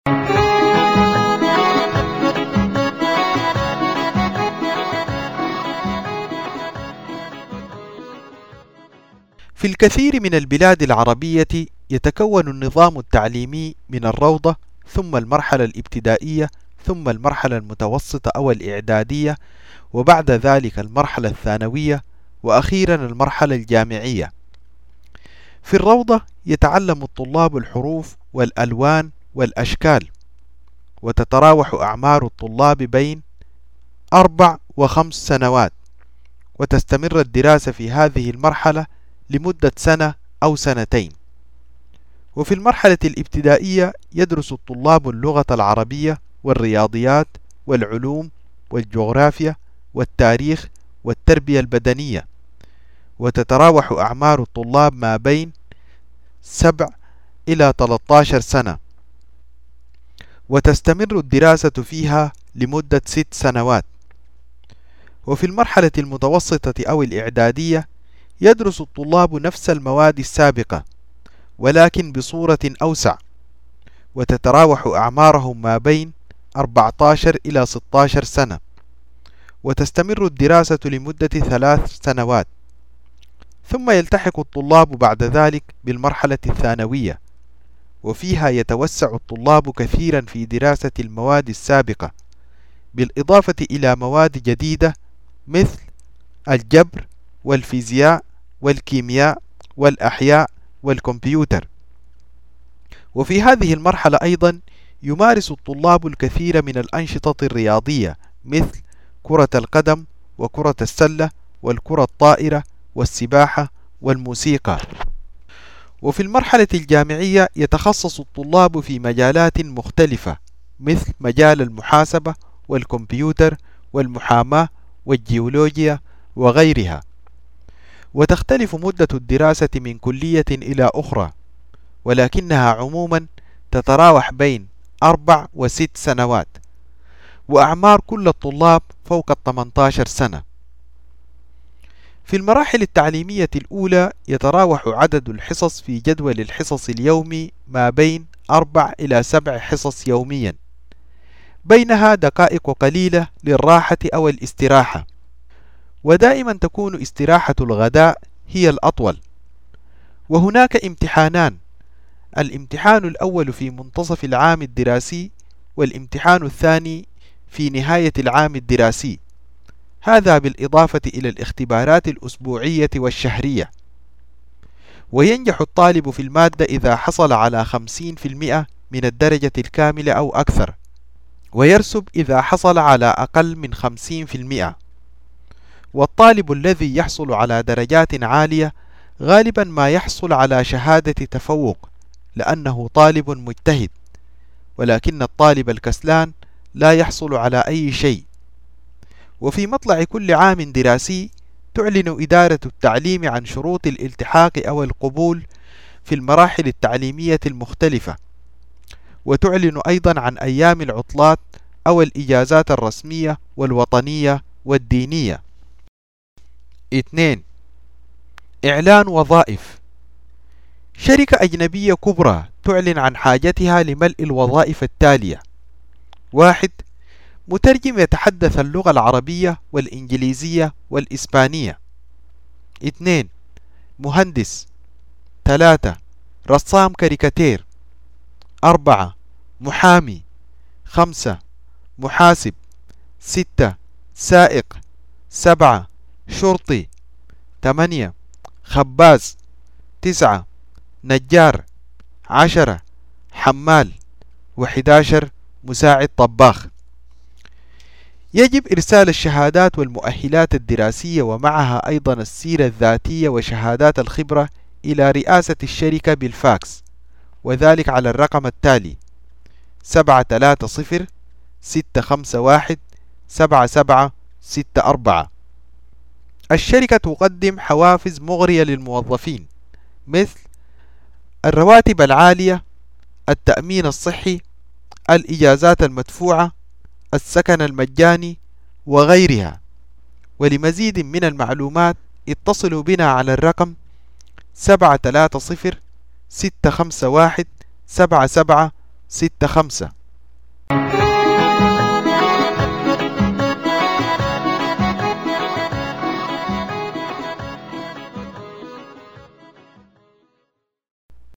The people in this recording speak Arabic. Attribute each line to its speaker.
Speaker 1: في الكثير من البلاد العربية يتكون النظام التعليمي من الروضة، ثم المرحلة الابتدائية، ثم المرحلة المتوسطة أو الإعدادية، وبعد ذلك المرحلة الثانوية، وأخيرا المرحلة الجامعية. في الروضة يتعلم الطلاب الحروف والألوان والأشكال، وتتراوح أعمار الطلاب بين 4 و5 سنوات، وتستمر الدراسة في هذه المرحلة لمدة سنة أو سنتين. وفي المرحلة الابتدائية يدرس الطلاب اللغة العربية والرياضيات والعلوم والجغرافيا والتاريخ والتربية البدنية، وتتراوح أعمار الطلاب ما بين 7 إلى 13 سنة، وتستمر الدراسة فيها لمدة 6 سنوات. وفي المرحلة المتوسطة أو الإعدادية يدرس الطلاب نفس المواد السابقة ولكن بصورة أوسع، وتتراوح أعمارهم ما بين 14 إلى 16 سنة، وتستمر الدراسة لمدة 3 سنوات. ثم يلتحق الطلاب بعد ذلك بالمرحلة الثانوية، وفيها يتوسع الطلاب كثيرا في دراسة المواد السابقة، بالإضافة إلى مواد جديدة مثل الجبر والفيزياء والكيمياء والأحياء والكمبيوتر. وفي هذه المرحلة أيضا يمارس الطلاب الكثير من الأنشطة الرياضية مثل كرة القدم وكرة السلة والكرة الطائرة والسباحة والموسيقى. وفي المرحلة الجامعية يتخصص الطلاب في مجالات مختلفة مثل مجال المحاسبة والكمبيوتر والمحاماة والجيولوجيا وغيرها. وتختلف مدة الدراسة من كلية إلى أخرى، ولكنها عموما تتراوح بين 4 و6 سنوات، وأعمار كل الطلاب فوق 18 سنة. في المراحل التعليمية الأولى يتراوح عدد الحصص في جدول الحصص اليومي ما بين 4 إلى 7 حصص يوميا، بينها دقائق قليلة للراحة أو الاستراحة، ودائما تكون استراحة الغداء هي الأطول. وهناك امتحانان، الامتحان الأول في منتصف العام الدراسي، والامتحان الثاني في نهاية العام الدراسي، هذا بالإضافة إلى الاختبارات الأسبوعية والشهرية. وينجح الطالب في المادة إذا حصل على 50% من الدرجة الكاملة أو أكثر، ويرسب إذا حصل على أقل من 50%. والطالب الذي يحصل على درجات عالية غالبا ما يحصل على شهادة تفوق لأنه طالب مجتهد، ولكن الطالب الكسلان لا يحصل على أي شيء. وفي مطلع كل عام دراسي تعلن إدارة التعليم عن شروط الالتحاق أو القبول في المراحل التعليمية المختلفة، وتعلن أيضا عن أيام العطلات أو الإجازات الرسمية والوطنية والدينية. 2. إعلان وظائف. شركة أجنبية كبرى تعلن عن حاجتها لملء الوظائف التالية: 1. مترجم يتحدث اللغة العربية والإنجليزية والإسبانية. 2. مهندس. 3. رسام كاريكاتير. 4. محامي. 5. محاسب. 6. سائق. 7. شرطي. 8. خباز. 9. نجار. 10. حمال. 11. مساعد طباخ. يجب إرسال الشهادات والمؤهلات الدراسية ومعها أيضا السيرة الذاتية وشهادات الخبرة إلى رئاسة الشركة بالفاكس، وذلك على الرقم التالي: 730-651-7764. الشركة تقدم حوافز مغرية للموظفين مثل الرواتب العالية، التأمين الصحي، الإجازات المدفوعة، السكن المجاني وغيرها. ولمزيد من المعلومات اتصلوا بنا على الرقم 730-651-7764. 65.